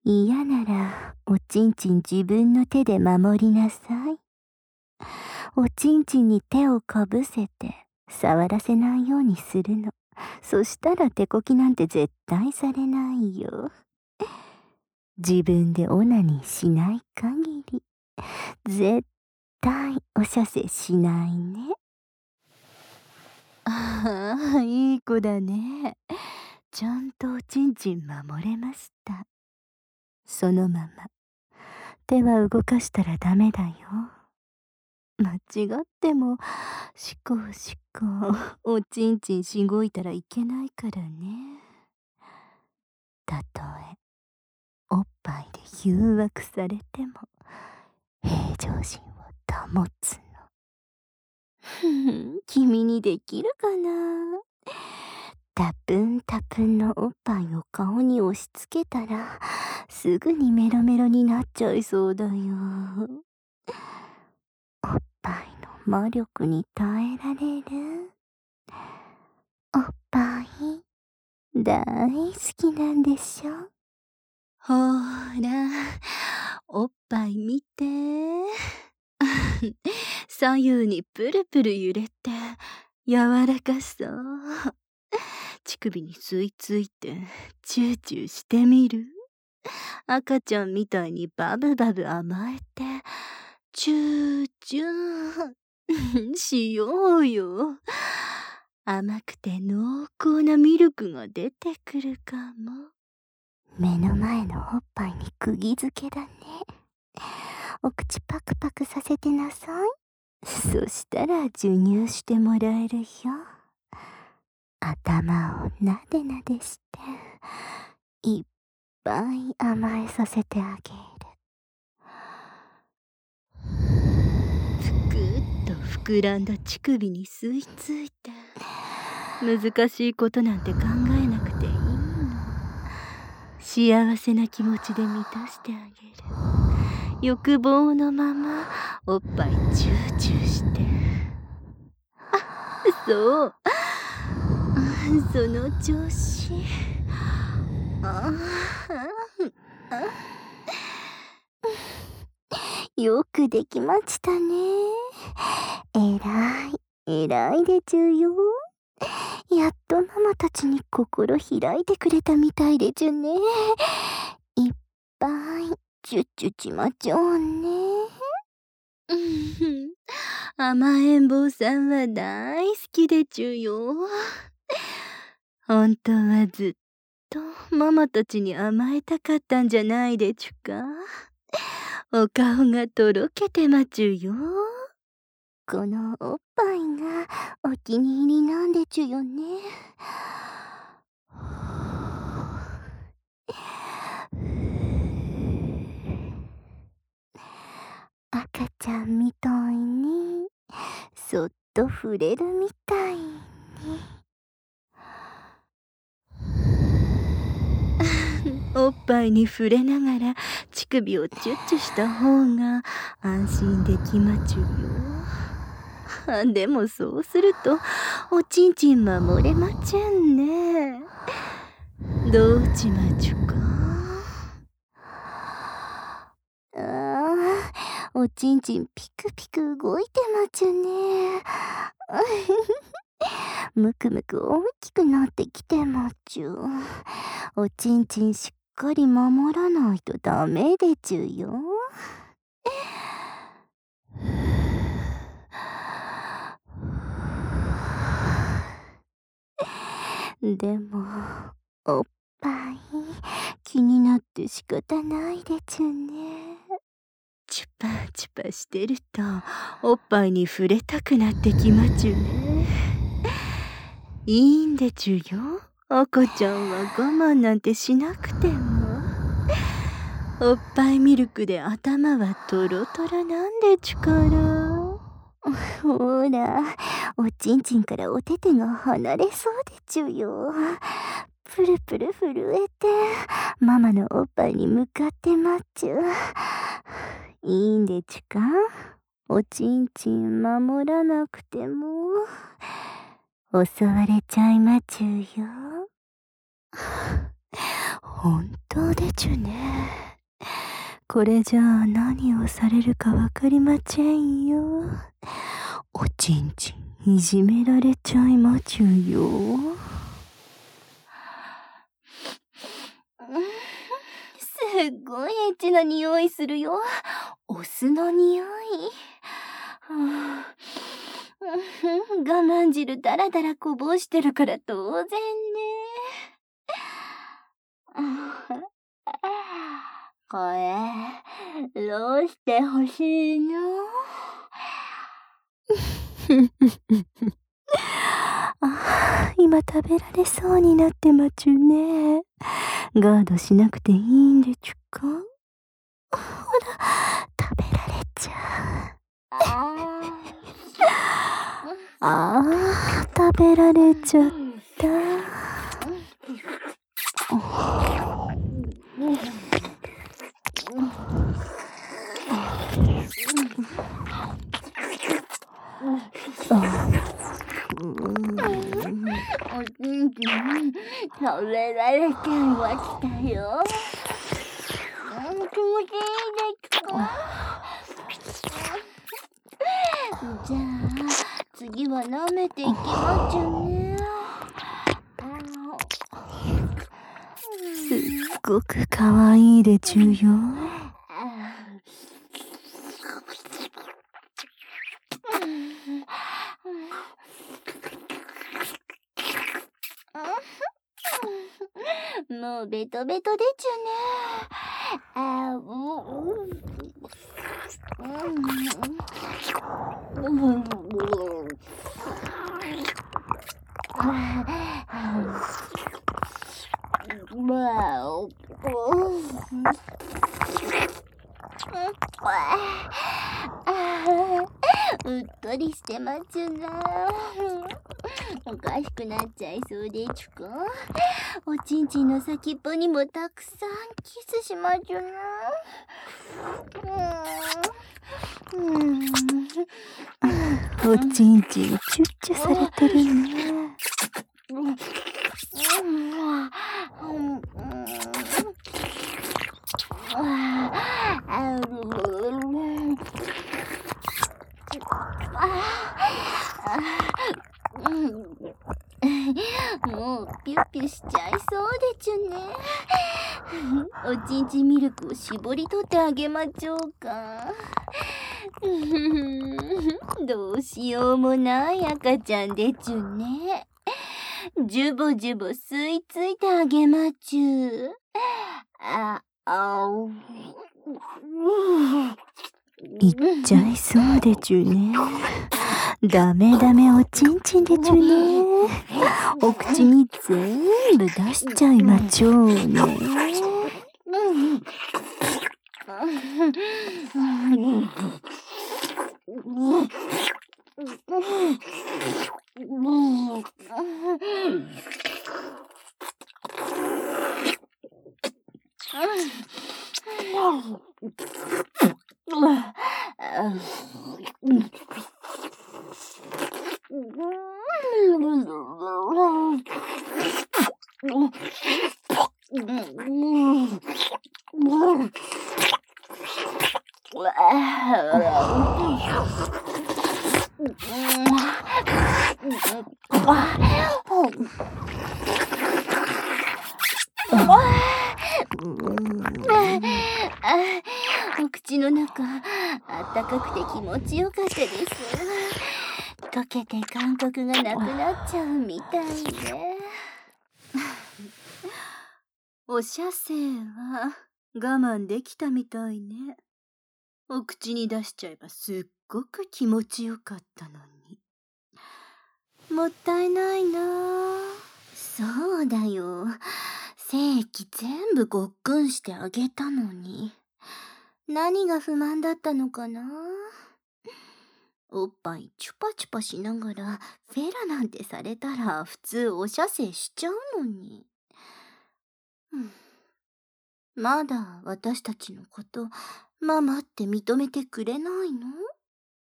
嫌ならおちんちん自分の手で守りなさい。おちんちんに手をかぶせて触らせないようにするの。そしたら手こきなんて絶対されないよ。自分でオナニーしない限り絶対お射精しないね。ああ、いい子だね。ちゃんとおちんちん守れました。そのまま手は動かしたらダメだよ。間違ってもしこしこおちんちんしごいたらいけないからね。たとえおっぱいで誘惑されても平常心を保つの。君にできるかな。タプンタプンのおっぱいを顔に押し付けたらすぐにメロメロになっちゃいそうだよ。おっぱいの魔力に耐えられる？おっぱい大好きなんでしょ？ほーら、おっぱい見て。左右にプルプル揺れて柔らかそう。乳首に吸い付いてチューチューしてみる？赤ちゃんみたいにバブバブ甘えてチューチューしようよ。甘くて濃厚なミルクが出てくるかも。目の前のおっぱいに釘付けだね。お口パクパクさせてなさい。そしたら授乳してもらえるよ。頭をなでなでしていっぱい甘えさせてあげる。ぷくっと膨らんだ乳首に吸い付いて難しいことなんて考えなくていいの。幸せな気持ちで満たしてあげる。欲望のままおっぱいチューチューして。そう、その調子。よくできましたね。えらい、えらいでちゅよ。やっとママたちに心開いてくれたみたいでちゅね。いっぱいチュッチュちまちょうね。甘えん坊さんは大好きでちゅよ。本当はずっとママたちに甘えたかったんじゃないでちゅか。お顔がとろけてまちゅよ。このおっぱいがお気に入りなんでちゅよね。赤ちゃんみたいにそっと触れるみたいに。おっぱいに触れながら乳首をチュッチュした方が安心できまちゅよ。でもそうするとおちんちん守れまちゅんね。どうちまちゅか。おちんちんピクピク動いてまちゅね。むくむく大きくなってきてまちゅ。おちんちんしっかり守らないとダメでちゅよ。でもおっぱい気になって仕方ないでちゅね。チュパチュパしてるとおっぱいに触れたくなってきまちゅね。いいんでちゅよ。赤ちゃんは我慢なんてしなくても。おっぱいミルクで頭はトロトロなんでちゅから。ほら、おちんちんからお手手が離れそうでちゅよ。プルプル震えてママのおっぱいに向かってまっちゅ。いいんでちゅか。おちんちん守らなくても襲われちゃいまちゅよ。 本当でちゅね。これじゃあ何をされるかわかりまちぇんよ。おちんちんいじめられちゃいまちゅよ。すっごいエッチな匂いするよ。お酢の匂い。我慢汁だらだらこぼしてるから当然ね。これ、どうしてほしいの？今食べられそうになってまちゅね。ガードしなくていいんでちゅか？ほら、食べられちゃう。食べられちゃった。おちんちん食べられちゃいましたよ。気持ちいいですか？じゃあ次は舐めていきまちゅね。すっごくかわいいでちゅよ。もうベトベトでちゅね。うっとりしてまちゅな。おかしくなっちゃいそうでちゅか？おちんちんの先っぽにもたくさんキスしまちゅな。おちんちんチュッチュされてるね。もうピュッピュしちゃいそうでちゅね。おちんちんミルクを搾り取ってあげまちょうか。どうしようもない赤ちゃんでちゅね。ジュボジュボ吸い付いてあげまちゅ。いっちゃいそうでちゅね。ダメダメおちんちんでちゅね。お口に全部出しちゃいまちょうね。お口の中あったかくて気持ちよかったです。溶けて感覚がなくなっちゃうみたいで。お射精は我慢できたみたいね。お口に出しちゃえばすっごく気持ちよかったのに。もったいないな。そうだよ。精液全部ごっくんしてあげたのに。何が不満だったのかな。おっぱいチュパチュパしながらフェラなんてされたら普通お射精しちゃうのに。まだ私たちのことママって認めてくれないの？